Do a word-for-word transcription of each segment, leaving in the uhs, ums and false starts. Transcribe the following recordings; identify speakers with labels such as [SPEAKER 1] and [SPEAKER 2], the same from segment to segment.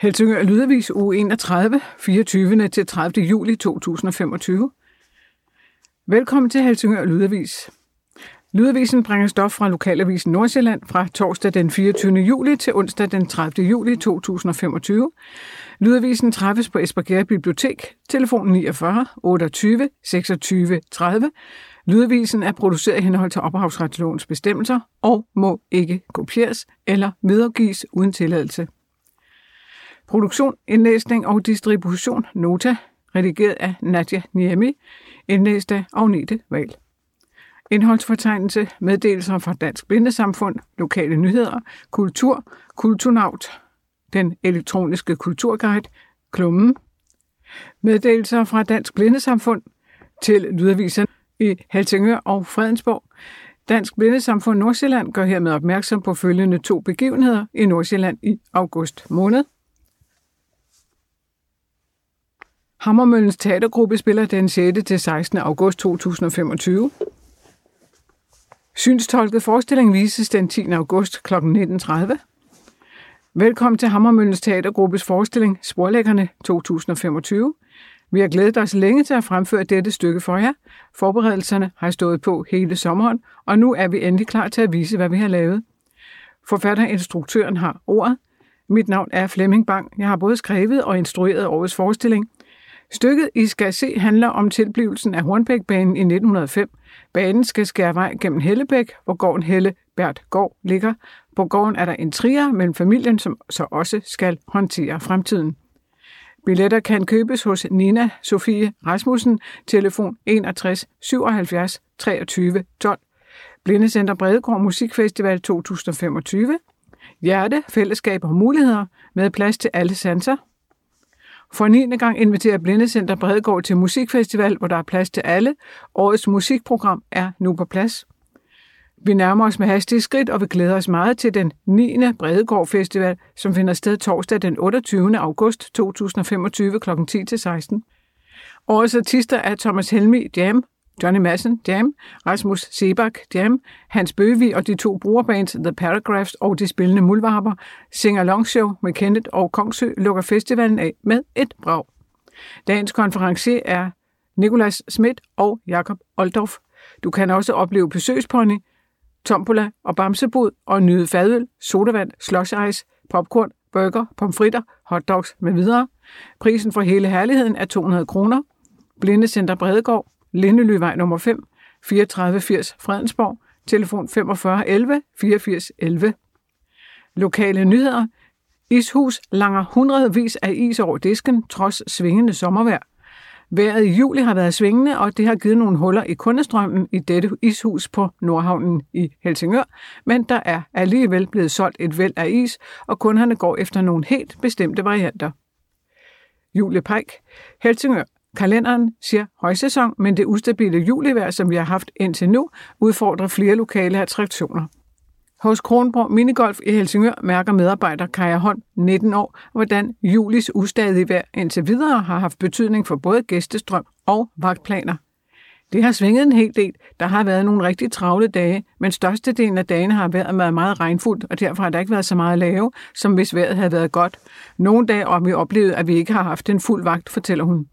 [SPEAKER 1] Helsingør Lydavis uge enogtredive, fireogtyvende til tredivte juli to tusind og femogtyve. Velkommen til Helsingør Lydavis. Lydavisen bringer stof fra Lokalavisen Nordsjælland fra torsdag den fireogtyvende juli til onsdag den tredivte juli to tusind og femogtyve. Lydavisen træffes på Espergærde Bibliotek, telefon niogfyrre otteogtyve seksogtyve tredive. Lydavisen er produceret i henhold til ophavsretslovens bestemmelser og må ikke kopieres eller videregives uden tilladelse. Produktion, indlæsning og distribution Nota, redigeret af Nadia Niemi, indlæst af Agnete Wahl. Indholdsfortegnelse, meddelelser fra Dansk Blindesamfund, lokale nyheder, kultur, Kulturnaut, den elektroniske kulturguide, Klummen, meddelelser fra Dansk Blindesamfund til lydaviserne i Helsingør og Fredensborg. Dansk Blindesamfund Nordsjælland gør hermed opmærksom på følgende to begivenheder i Nordsjælland i august måned. Hammermøllens Teatergruppe spiller den sjette til sekstende august to tusind og femogtyve. Synstolket forestilling vises den tiende august kl. nitten tredive. Velkommen til Hammermøllens Teatergruppes forestilling Sporlæggerne to tusind og femogtyve. Vi har glædet os længe til at fremføre dette stykke for jer. Forberedelserne har stået på hele sommeren, og nu er vi endelig klar til at vise, hvad vi har lavet. Forfatterinstruktøren har ordet. Mit navn er Flemming Bang. Jeg har både skrevet og instrueret årets forestilling. Stykket, I skal se, handler om tilblivelsen af Hornbækbanen i nitten hundrede og fem. Banen skal skære vej gennem Hellebæk, hvor gården Helle Bert Gård ligger. På gården er der en trier mellem familien, som så også skal håndtere fremtiden. Billetter kan købes hos Nina Sofie Rasmussen, telefon enogtres syvoghalvfjerds treogtyve tolv. Blindecenter Bredegård Musikfestival to tusind og femogtyve. Hjerte, fællesskab og muligheder med plads til alle sanser. For niende gang inviterer Blindecenter Bredegård til musikfestival, hvor der er plads til alle. Årets musikprogram er nu på plads. Vi nærmer os med hastige skridt, og vi glæder os meget til den niende Bredegård Festival, som finder sted torsdag den otteogtyvende august to tusind og femogtyve kl. ti til seksten. Årets artister er Thomas Helmig Jam, Johnny Madsen Jam, Rasmus Sebak Jam, Hans Bøgevig og de to brugerbands The Paragraphs og de spillende muldvarper. Sing-along show med Kenneth og Kongsø lukker festivalen af med et brag. Dagens konferencier er Nicolas Schmidt og Jakob Oldorf. Du kan også opleve besøgspony, tombola og bamsebod og nyde fadøl, sodavand, slush ice, popcorn, burger, pomfritter, hotdogs med videre. Prisen for hele herligheden er to hundrede kroner. Blindecenter Bredegård, Lindelyvej nummer fem, fireogtredive firs Fredensborg, telefon femogfyrre elleve fireogfirs elleve. Lokale nyheder. Ishus langer hundredvis af is over disken, trods svingende sommervejr. Vejret i juli har været svingende, og det har givet nogle huller i kundestrømmen i dette ishus på Nordhavnen i Helsingør, men der er alligevel blevet solgt et væld af is, og kunderne går efter nogle helt bestemte varianter. Julie Pejk, Helsingør. Kalenderen siger højsæson, men det ustabile julivejr, som vi har haft indtil nu, udfordrer flere lokale attraktioner. Hos Kronborg Minigolf i Helsingør mærker medarbejder Kaja Holm, nitten år, hvordan julis ustadige vejr indtil videre har haft betydning for både gæstestrøm og vagtplaner. Det har svinget en hel del. Der har været nogle rigtig travle dage, men størstedelen af dagene har været meget, meget regnfuldt, og derfor har der ikke været så meget at lave, som hvis vejret havde været godt. Nogle dage har vi oplevet, at vi ikke har haft en fuld vagt, fortæller hun.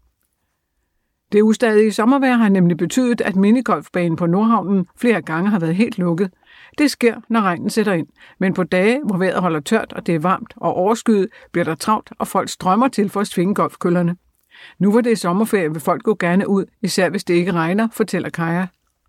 [SPEAKER 1] Det ustadige sommervejr har nemlig betydet, at minigolfbanen på Nordhavnen flere gange har været helt lukket. Det sker, når regnen sætter ind, men på dage, hvor vejret holder tørt, og det er varmt og overskyet, bliver der travlt, og folk strømmer til for at svinge golfkøllerne. Nu hvor det er sommerferie, vil folk gå gerne ud, især hvis det ikke regner, fortæller Kaja.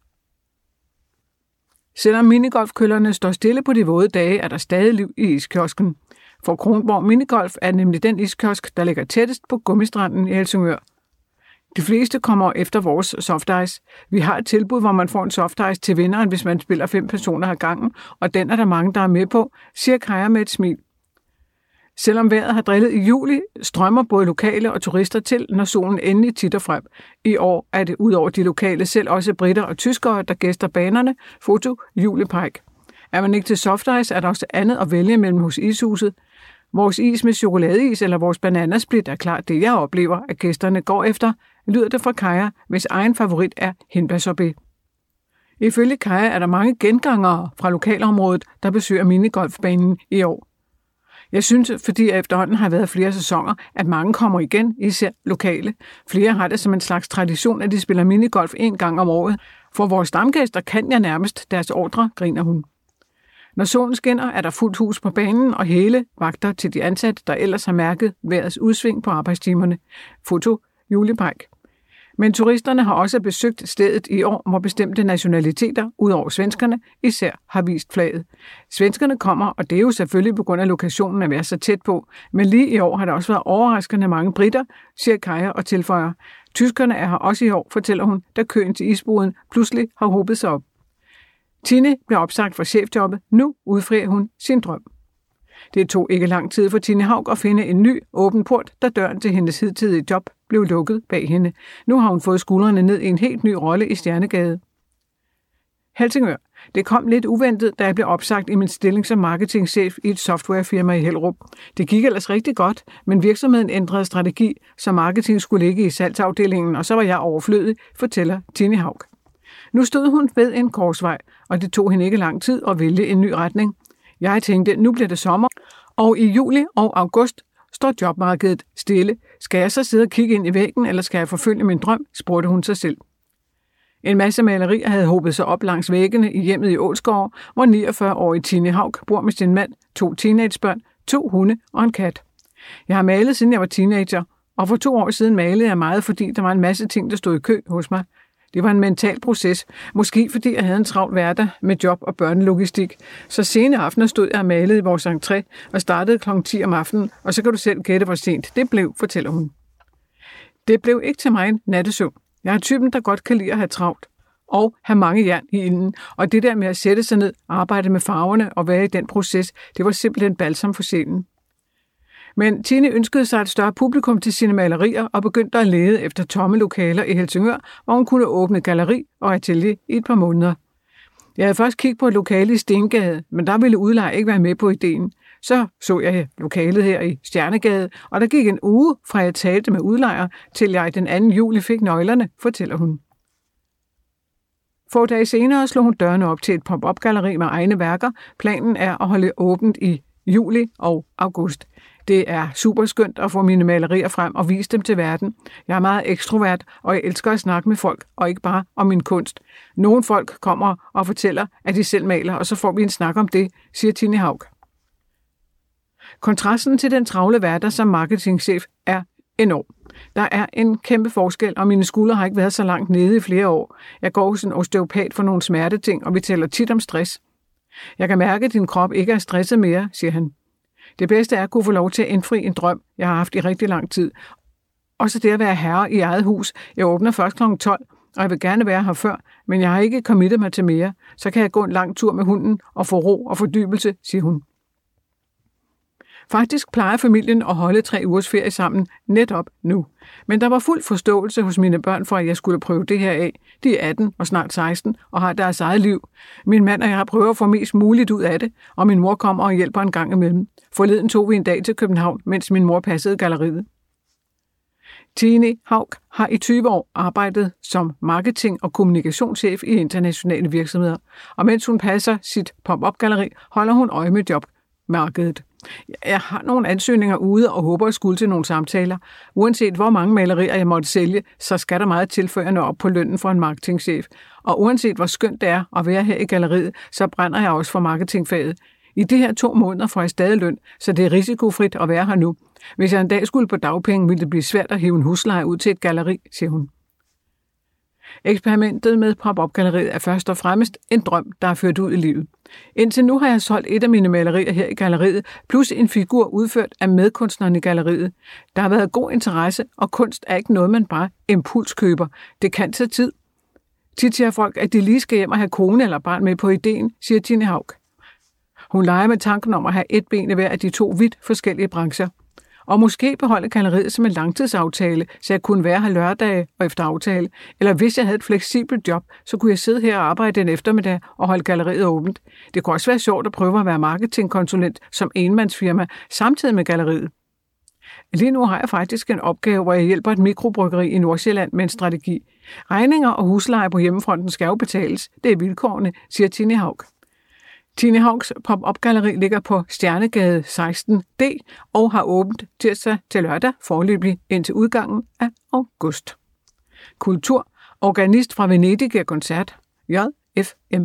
[SPEAKER 1] Selvom minigolfkøllerne står stille på de våde dage, er der stadig liv i iskiosken. For Kronborg Minigolf er nemlig den iskiosk, der ligger tættest på Gummistranden i Helsingør. De fleste kommer efter vores softice. Vi har et tilbud, hvor man får en softice til vinderen, hvis man spiller fem personer ad gangen, og den er der mange, der er med på, siger Kaja med et smil. Selvom vejret har drillet i juli, strømmer både lokale og turister til, når solen endelig titter frem. I år er det ud over de lokale selv også britter og tyskere, der gæster banerne. Foto Julie Pejk. Er man ikke til softice, er der også andet at vælge mellem hos ishuset. Vores is med chokoladeis eller vores bananasplit er klart det, jeg oplever, at gæsterne går efter, lyder det fra Kaja, hvis egen favorit er hindbærsorbet. Ifølge Kaja er der mange gengangere fra lokalområdet, der besøger minigolfbanen i år. Jeg synes, fordi jeg efterhånden har været flere sæsoner, at mange kommer igen, især lokale. Flere har det som en slags tradition, at de spiller minigolf en gang om året. For vores stamgæster kan jeg nærmest deres ordre, griner hun. Når solen skinner, er der fuldt hus på banen og hele vagter til de ansatte, der ellers har mærket vejrets udsving på arbejdstimerne. Foto Julie Pejk. Men turisterne har også besøgt stedet i år, hvor bestemte nationaliteter, udover svenskerne, især har vist flaget. Svenskerne kommer, og det er jo selvfølgelig på grund af lokationen at være så tæt på, men lige i år har der også været overraskende mange britter, siger Kaja og tilføjer. Tyskerne er her også i år, fortæller hun, da køen til isboden pludselig har hobet sig op. Tine blev opsagt fra chefjobbet. Nu udfrier hun sin drøm. Det tog ikke lang tid for Tine Haug at finde en ny åben port, da døren til hendes hidtidige job blev lukket bag hende. Nu har hun fået skuldrene ned i en helt ny rolle i Stjernegade. Helsingør. Det kom lidt uventet, da jeg blev opsagt i min stilling som marketingchef i et softwarefirma i Hellerup. Det gik ellers rigtig godt, men virksomheden ændrede strategi, så marketing skulle ligge i salgsafdelingen, og så var jeg overflødig, fortæller Tine Haug. Nu stod hun ved en korsvej, og det tog hende ikke lang tid at vælge en ny retning. Jeg tænkte, nu bliver det sommer, og i juli og august står jobmarkedet stille. Skal jeg så sidde og kigge ind i væggen, eller skal jeg forfølge min drøm, spurgte hun sig selv. En masse malerier havde hobet sig op langs væggene i hjemmet i Ålsgård, hvor niogfyrre-årige Tine Haug bor med sin mand, to teenagebørn, to hunde og en kat. Jeg har malet, siden jeg var teenager, og for to år siden malede jeg meget, fordi der var en masse ting, der stod i kø hos mig. Det var en mental proces, måske fordi jeg havde en travl hverdag med job og børnelogistik. Så sene aftener stod jeg og malede i vores entré og startede klokken ti om aftenen, og så kan du selv gætte, hvor sent det blev, fortæller hun. Det blev ikke til mig en nattesøvn. Jeg er typen, der godt kan lide at have travlt og have mange jern i ilden, og det der med at sætte sig ned, arbejde med farverne og være i den proces, det var simpelthen balsam for sjælen. Men Tine ønskede sig et større publikum til sine malerier og begyndte at lede efter tomme lokaler i Helsingør, hvor hun kunne åbne galleri og atelier i et par måneder. Jeg havde først kigget på et lokale i Stengade, men der ville udlejer ikke være med på ideen. Så så jeg lokalet her i Stjernegade, og der gik en uge fra jeg talte med udlejer, til jeg den anden juli fik nøglerne, fortæller hun. Få dage senere slog hun dørene op til et pop-up-galleri med egne værker. Planen er at holde åbent i juli og august. Det er super skønt at få mine malerier frem og vise dem til verden. Jeg er meget ekstrovert, og jeg elsker at snakke med folk, og ikke bare om min kunst. Nogle folk kommer og fortæller, at de selv maler, og så får vi en snak om det, siger Tine Haug. Kontrasten til den travle hverdag som marketingchef er enorm. Der er en kæmpe forskel, og mine skuldre har ikke været så langt nede i flere år. Jeg går hos en osteopat for nogle smerteting, og vi taler tit om stress. Jeg kan mærke, at din krop ikke er stresset mere, siger han. Det bedste er at kunne få lov til at indfri en drøm, jeg har haft i rigtig lang tid. Og så det at være herre i eget hus. Jeg åbner først klokken tolv, og jeg vil gerne være her før, men jeg har ikke committet mig til mere. Så kan jeg gå en lang tur med hunden og få ro og fordybelse, siger hun. Faktisk plejer familien at holde tre ugers ferie sammen netop nu. Men der var fuld forståelse hos mine børn for, at jeg skulle prøve det her af. De er atten og snart seksten og har deres eget liv. Min mand og jeg prøver at få mest muligt ud af det, og min mor kommer og hjælper en gang imellem. Forleden tog vi en dag til København, mens min mor passede galleriet. Tine Haug har i tyve år arbejdet som marketing- og kommunikationschef i internationale virksomheder, og mens hun passer sit pop-up-galleri, holder hun øje med jobmarkedet. Jeg har nogle ansøgninger ude og håber at skulle til nogle samtaler. Uanset hvor mange malerier jeg måtte sælge, så skal der meget tilføjende op på lønnen for en marketingchef. Og uanset hvor skønt det er at være her i galleriet, så brænder jeg også for marketingfaget. I de her to måneder får jeg stadig løn, så det er risikofrit at være her nu. Hvis jeg en dag skulle på dagpenge, ville det blive svært at hive en husleje ud til et galleri, siger hun. Eksperimentet med pop-up-galleriet er først og fremmest en drøm, der er ført ud i livet. Indtil nu har jeg solgt et af mine malerier her i galleriet, plus en figur udført af medkunstneren i galleriet. Der har været god interesse, og kunst er ikke noget, man bare impulskøber. Det kan tage tid. Tit siger folk, at de lige skal hjem og have kone eller barn med på ideen, siger Tine Haug. Hun leger med tanken om at have et ben i hver af de to vidt forskellige brancher. Og måske beholde galleriet som en langtidsaftale, så jeg kunne være her lørdage og efter aftale. Eller hvis jeg havde et fleksibelt job, så kunne jeg sidde her og arbejde den eftermiddag og holde galleriet åbent. Det kunne også være sjovt at prøve at være marketingkonsulent som enmandsfirma samtidig med galleriet. Lige nu har jeg faktisk en opgave, hvor jeg hjælper et mikrobryggeri i Nordsjælland med en strategi. Regninger og husleje på hjemmefronten skal jo betales. Det er vilkårene, siger Tine Haug. Tine Haugs Pop-Up Galleri ligger på Stjernegade seksten D og har åbent tirsdag til lørdag foreløbig indtil udgangen af august. Kultur. Organist fra Venedig giver koncert. J F M.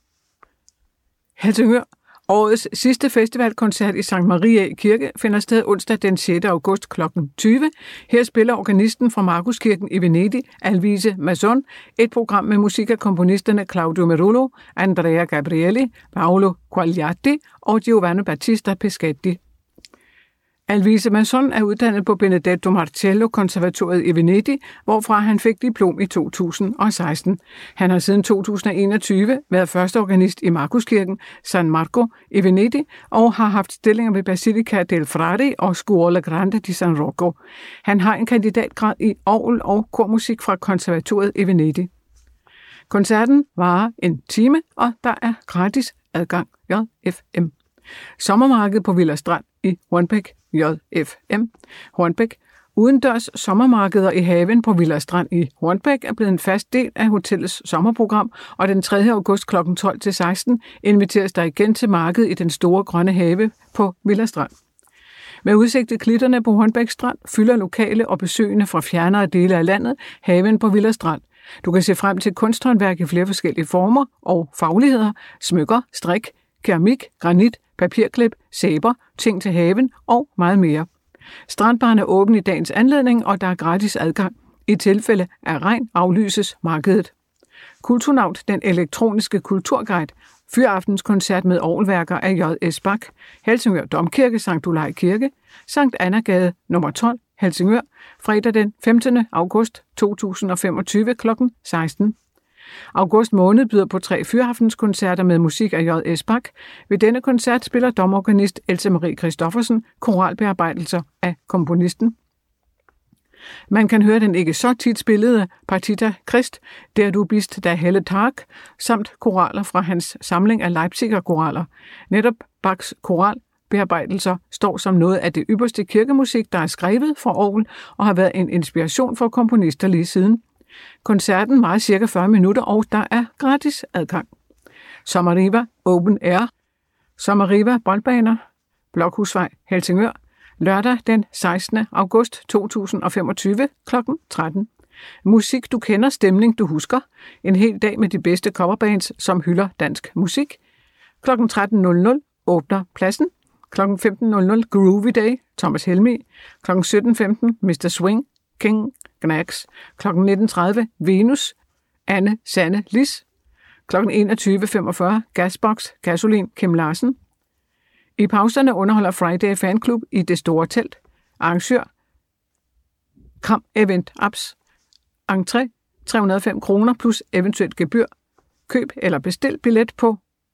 [SPEAKER 1] Helsingør. Årets sidste festivalkoncert i Sankt Maria Kirke finder sted onsdag den sjette august klokken tyve. Her spiller organisten fra Markuskirken i Venedig, Alvise Mason, et program med musik af komponisterne Claudio Merulo, Andrea Gabrielli, Paolo Quagliati og Giovanni Battista Pescetti. Alvise Mason er uddannet på Benedetto Marcello Konservatoriet i Venedig, hvorfra han fik diplom i to tusind og seksten. Han har siden to tusind og enogtyve været førsteorganist i Markuskirken San Marco i Venedig og har haft stillinger ved Basilica del Frari og Scuola Grande di San Rocco. Han har en kandidatgrad i orgel og kormusik fra Konservatoriet i Venedig. Koncerten varer en time, og der er gratis adgang. J F M. Sommermarked på Villa Strand i Hornbæk. J F M. Hornbæk. Udendørs sommermarkeder i haven på Villa Strand i Hornbæk er blevet en fast del af hotellets sommerprogram, og den tredje august klokken tolv til seksten inviteres der igen til marked i den store grønne have på Villa Strand. Med udsigt til klitterne på Hornbæk Strand fylder lokale og besøgende fra fjernere dele af landet haven på Villa Strand. Du kan se frem til kunsthåndværk i flere forskellige former og fagligheder, smykker, strik, keramik, granit, papirklip, sæber, ting til haven og meget mere. Strandbaren er åben i dagens anledning, og der er gratis adgang. I tilfælde af regn aflyses markedet. Kulturnaut, den elektroniske kulturguide, fyraftенskoncert med orgelværker af J S Bach, Helsingør Domkirke, Sankt Olaj Kirke, Sankt Annagade nummer tolv, Helsingør, fredag den femtende august to tusind og femogtyve klokken seksten. August måned byder på tre fyraftenskoncerter med musik af J S Bach. Ved denne koncert spiller domorganist Else Marie Christoffersen koralbearbejdelser af komponisten. Man kan høre den ikke så tit spillede Partita Christ, Der du bist der helle Tag, samt koraler fra hans samling af Leipziger koraler. Netop Bachs koralbearbejdelser står som noget af det ypperste kirkemusik, der er skrevet for orgel og har været en inspiration for komponister lige siden. Koncerten varer cirka fyrre minutter, og der er gratis adgang. Sommeriva Open Air. Sommeriva Boldbaner, Blokhusvej, Helsingør, lørdag den sekstende august to tusind og femogtyve klokken tretten. Musik du kender, stemning du husker. En hel dag med de bedste coverbands, som hylder dansk musik. klokken tretten nul nul åbner pladsen. klokken femten nul nul Groovy Day, Thomas Helmig. klokken sytten femten mister Swing, King Gnags. klokken nitten tredive Venus, Anne Sanne Lis. klokken enogtyve femogfyrre Gasbox, Gasolin, Kim Larsen. I pauserne underholder Friday Fanclub i det store telt. Arrangør Kram Event Apps. Entré tre hundrede og fem kroner plus eventuelt gebyr. Køb eller bestil billet på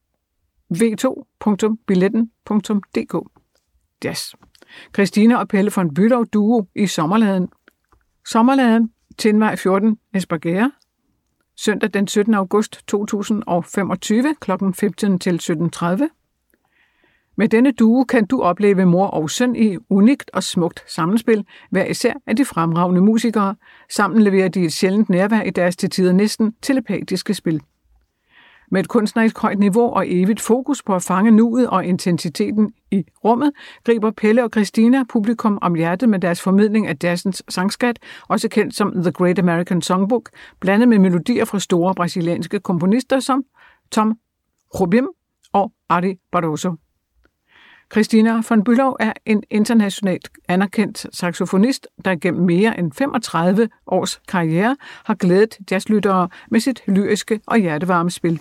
[SPEAKER 1] w to punktum billetten punktum d k. Jazz. Christina og Pelle von Bülow duo i Sommerladen. Sommerladen, Tindvej fjorten, Espergærde. Søndag den syttende august to tusind og femogtyve klokken femten til sytten tredive. Med denne duo kan du opleve mor og søn i unikt og smukt sammenspil, hver især af de fremragende musikere. Sammen leverer de et sjældent nærvær i deres til tider næsten telepatiske spil. Med et kunstnerisk højt niveau og evigt fokus på at fange nuet og intensiteten i rummet, griber Pelle og Christina publikum om hjertet med deres formidling af jazzens sangskat, også kendt som The Great American Songbook, blandet med melodier fra store brasilianske komponister som Tom Jobim og Ari Barroso. Christina von Bülow er en internationalt anerkendt saxofonist, der gennem mere end femogtredive års karriere har glædet jazzlyttere med sit lyriske og hjertevarme spil.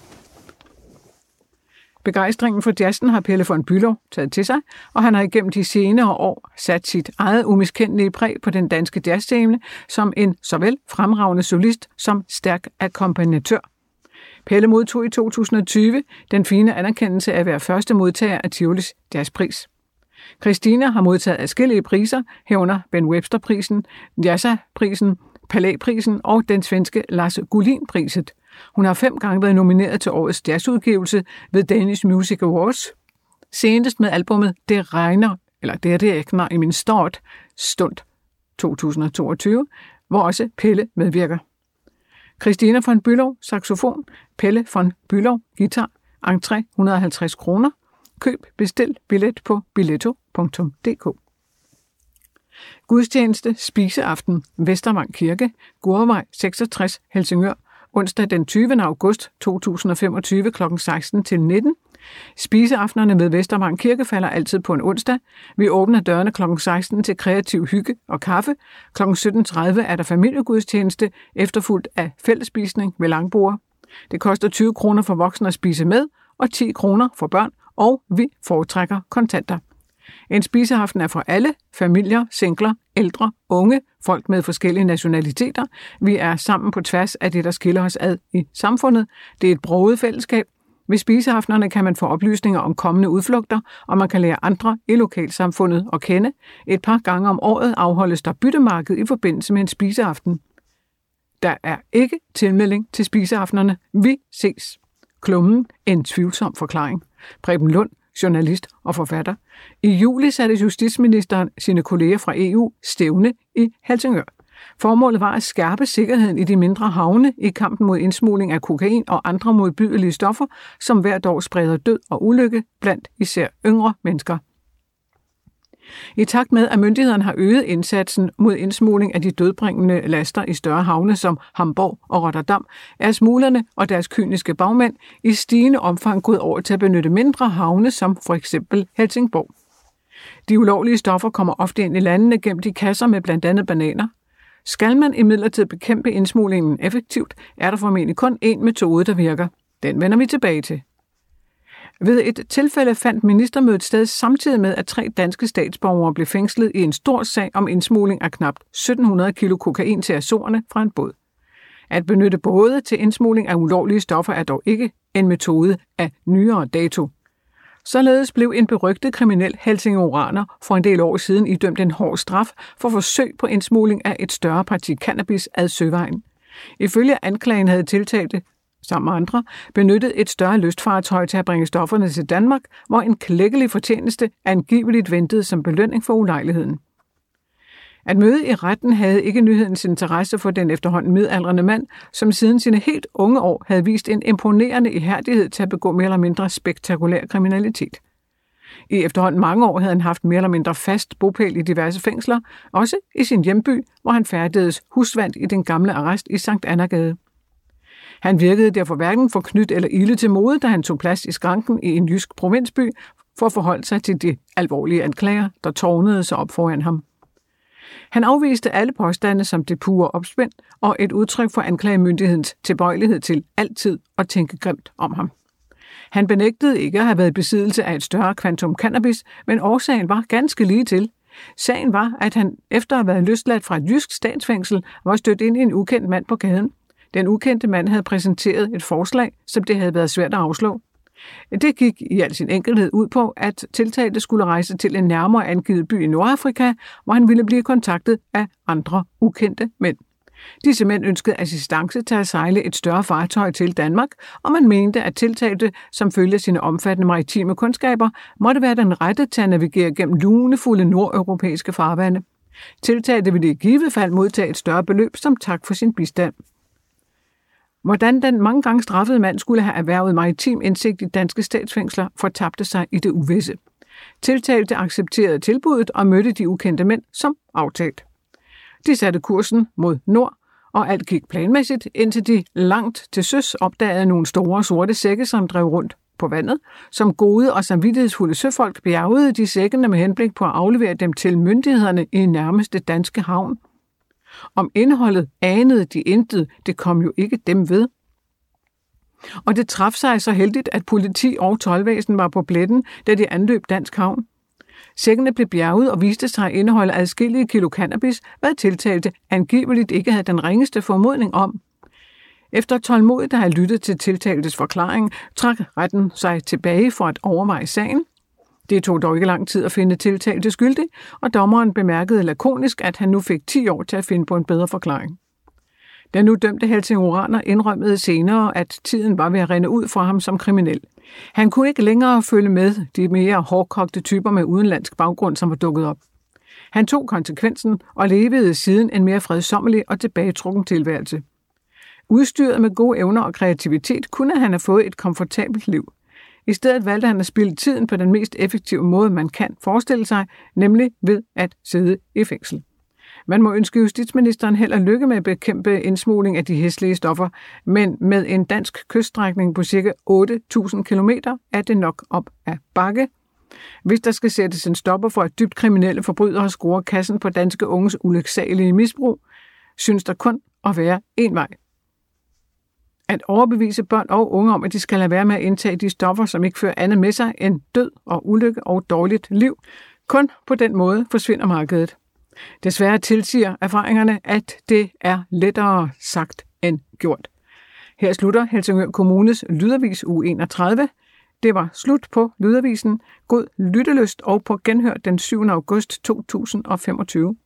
[SPEAKER 1] Begejstringen for jazzen har Pelle von Bülow taget til sig, og han har igennem de senere år sat sit eget umiskendelige præg på den danske jazzscene som en såvel fremragende solist som stærk akkompagnatør. Pelle modtog i to tusind og tyve den fine anerkendelse af at være første modtager af Tivolis Jazzpris. Christina har modtaget adskillige priser, herunder Ben Webster-prisen, Jazza-prisen, Palæ-prisen og den svenske Lars Gullin-priset. Hun har fem gange været nomineret til årets jazzudgivelse ved Danish Music Awards. Senest med albummet Det regner, eller Det regner i min stort stund to tusind og toogtyve, hvor også Pelle medvirker. Christina von Bülow, saxofon, Pelle von Bülow, guitar, Entré et hundrede og halvtreds kroner. Køb bestil billet på billetto punktum d k. Gudstjeneste spiseaften Vestervang Kirke, Gurvej seksogtres, Helsingør, onsdag den tyvende august to tusind og femogtyve kl. seksten til nitten. Spiseaftenerne ved Vestervang Kirke falder altid på en onsdag. Vi åbner dørene kl. seksten til kreativ hygge og kaffe. kl. sytten tredive er der familiegudstjeneste, efterfulgt af fællesspisning ved langbord. Det koster tyve kroner for voksne at spise med, og ti kroner for børn, og vi foretrækker kontanter. En spiseaften er for alle, familier, singler, ældre, unge, folk med forskellige nationaliteter. Vi er sammen på tværs af det, der skiller os ad i samfundet. Det er et broget fællesskab. Ved spiseaftenerne kan man få oplysninger om kommende udflugter, og man kan lære andre i lokalsamfundet at kende. Et par gange om året afholdes der byttemarked i forbindelse med en spiseaften. Der er ikke tilmelding til spiseaftenerne. Vi ses. Klummen, en tvivlsom forklaring. Preben Lund, journalist og forfatter. I juli satte justitsministeren sine kolleger fra E U stævne i Helsingør. Formålet var at skærpe sikkerheden i de mindre havne i kampen mod indsmugling af kokain og andre modbydelige stoffer, som hvert år spreder død og ulykke blandt især yngre mennesker. I takt med, at myndighederne har øget indsatsen mod indsmugling af de dødbringende laster i større havne som Hamburg og Rotterdam, er smuglerne og deres kyniske bagmænd i stigende omfang gået over til at benytte mindre havne som for eksempel Helsingborg. De ulovlige stoffer kommer ofte ind i landene gennem de kasser med blandt andet bananer. Skal man imidlertid bekæmpe indsmuglingen effektivt, er der formentlig kun én metode, der virker. Den vender vi tilbage til. Ved et tilfælde fandt ministermødet sted samtidig med, at tre danske statsborgere blev fængslet i en stor sag om indsmugling af knap sytten hundrede kilo kokain til Azorerne fra en båd. At benytte både til indsmugling af ulovlige stoffer er dog ikke en metode af nyere dato. Således blev en berygtet kriminel helsingøraner for en del år siden idømt en hård straf for forsøg på indsmugling af et større parti cannabis ad søvejen. Ifølge anklagen havde tiltalte, sammen med andre, benyttet et større lystfartøj til at bringe stofferne til Danmark, hvor en klækkelig fortjeneste angiveligt ventede som belønning for ulejligheden. At møde i retten havde ikke nyhedens interesse for den efterhånden midaldrende mand, som siden sine helt unge år havde vist en imponerende ihærdighed til at begå mere eller mindre spektakulær kriminalitet. I efterhånden mange år havde han haft mere eller mindre fast bopæl i diverse fængsler, også i sin hjemby, hvor han færdedes husvandt i den gamle arrest i Sankt Annagade. Han virkede derfor hverken for knyt eller ilde til mode, da han tog plads i skranken i en jysk provinsby for at forholde sig til de alvorlige anklager, der tårnede sig op foran ham. Han afviste alle påstande som det pure opspind og et udtryk for anklagemyndighedens tilbøjelighed til altid at tænke grimt om ham. Han benægtede ikke at have været i besiddelse af et større kvantum cannabis, men årsagen var ganske lige til. Sagen var, at han efter at have været løsladt fra et jysk statsfængsel, var stødt ind i en ukendt mand på gaden. Den ukendte mand havde præsenteret et forslag, som det havde været svært at afslå. Det gik i al sin enkelhed ud på, at tiltalte skulle rejse til en nærmere angivet by i Nordafrika, hvor han ville blive kontaktet af andre ukendte mænd. Disse mænd ønskede assistance til at sejle et større fartøj til Danmark, og man mente, at tiltalte, som følge sine omfattende maritime kundskaber, måtte være den rette til at navigere gennem lunefulde nordeuropæiske farvande. Tiltalte ville i givet fald modtage et større beløb som tak for sin bistand. Hvordan den mange gange straffede mand skulle have erhvervet maritim indsigt i danske statsfængsler, fortabte sig i det uvisse. Tiltalte accepterede tilbuddet og mødte de ukendte mænd som aftalt. De satte kursen mod nord, og alt gik planmæssigt, indtil de langt til søs opdagede nogle store sorte sække, som drev rundt på vandet. Som gode og samvittighedsfulde søfolk bjergede de sækkene med henblik på at aflevere dem til myndighederne i nærmeste danske havn. Om indholdet anede de intet, det kom jo ikke dem ved. Og det traf sig så heldigt, at politi og toldvæsen var på pletten, da de anløb dansk havn. Sækkene blev bjerget og viste sig at indeholde adskillige kilo cannabis, hvad tiltalte angiveligt ikke havde den ringeste formodning om. Efter tålmodigt at have lyttet til tiltaltes forklaring, trak retten sig tilbage for at overveje sagen. Det tog dog ikke lang tid at finde tiltalte skyldig, og dommeren bemærkede lakonisk, at han nu fik ti år til at finde på en bedre forklaring. Den nu dømte helsingøraner indrømmede senere, at tiden var ved at rinde ud for ham som kriminel. Han kunne ikke længere følge med de mere hårdkogte typer med udenlandsk baggrund, som var dukket op. Han tog konsekvensen og levede siden en mere fredsommelig og tilbagetrukken tilværelse. Udstyret med gode evner og kreativitet kunne han have fået et komfortabelt liv. I stedet valgte han at spilde tiden på den mest effektive måde, man kan forestille sig, nemlig ved at sidde i fængsel. Man må ønske justitsministeren held og lykke med at bekæmpe indsmugling af de hæslige stoffer, men med en dansk kyststrækning på ca. otte tusind kilometer er det nok op ad bakke. Hvis der skal sættes en stopper for, at dybt kriminelle forbrydere scorer kassen på danske unges ulyksalige misbrug, synes der kun at være én vej. At overbevise børn og unge om, at de skal lade være med at indtage de stoffer, som ikke fører andet med sig end død og ulykke og dårligt liv. Kun på den måde forsvinder markedet. Desværre tilsiger erfaringerne, at det er lettere sagt end gjort. Her slutter Helsingør Kommunes Lydavis uge enogtredive. Det var slut på Lydavisen. God lyttelyst og på genhør den syvende august to tusind og femogtyve.